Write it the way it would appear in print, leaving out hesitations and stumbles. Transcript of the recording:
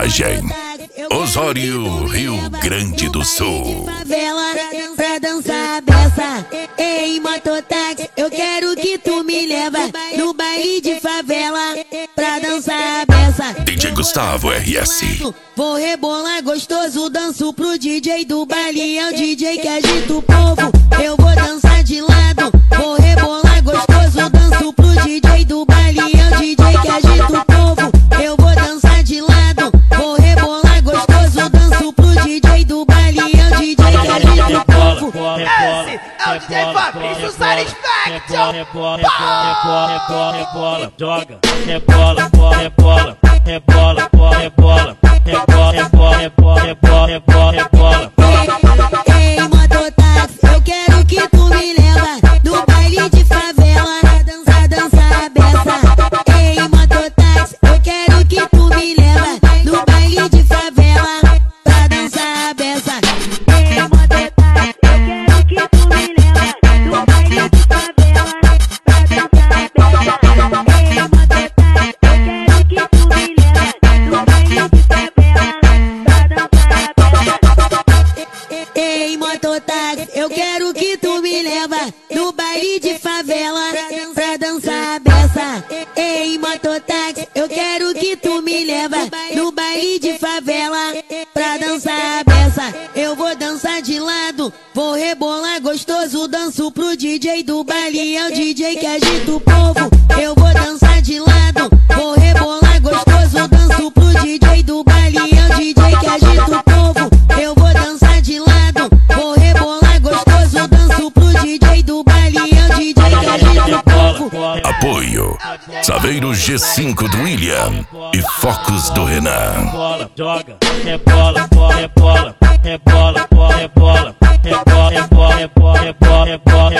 Contagem, Osório, Rio Grande do Sul. Favela pra dançar a beça. Ei, mototáxi, eu quero que tu me leva no baile de favela pra dançar a beça. DJ Gustavo RS. Vou rebolar gostoso, danço pro DJ do baile. É o DJ que agita o povo, eu vou dançar de lado. Vou rebolar gostoso, danço pro DJ do baile. É o DJ que agita o povo, eu vou dançar de lado. Vou rebolar gostoso, danço pro DJ do baile. É o DJ que agita o povo. Esse é o DJ Fabrício Satisfaction. Rebola, joga, rebola, rebola, rebola, rebola, rebola, rebola. Ei, mototáxi, eu quero que tu me leva no baile de favela pra dançar a beça. Ei, mototáxi, eu quero que tu me leva no baile de favela pra dançar a beça. Ei, mototáxi, eu quero que tu me leva no baile de favela pra dançar a beça. Ei, mototáxi, eu quero que tu me leva no baile de favela pra dançar a beça. Ei, mototáxi, eu quero que tu me leva no baile de favela pra dançar a beça. Ei, mototáxi, eu quero que tu me leva no baile de favela pra dançar a beça. Eu vou dançar de lado, vou rebolar gostoso, danço pro DJ do baile. É o DJ que agita o povo, eu vou dançar de lado, vou rebolar gostoso, danço pro DJ do baile. É o DJ que agita o povo, eu vou dançar de lado, vou rebolar gostoso, danço pro DJ do baile. É o DJ que agita o povo. Apoio Saveiro G5 do William e Focus do Renan. Rebola, joga, rebola, rebola, rebola, rebola, rebola, rebola, rebola, rebola, rebola.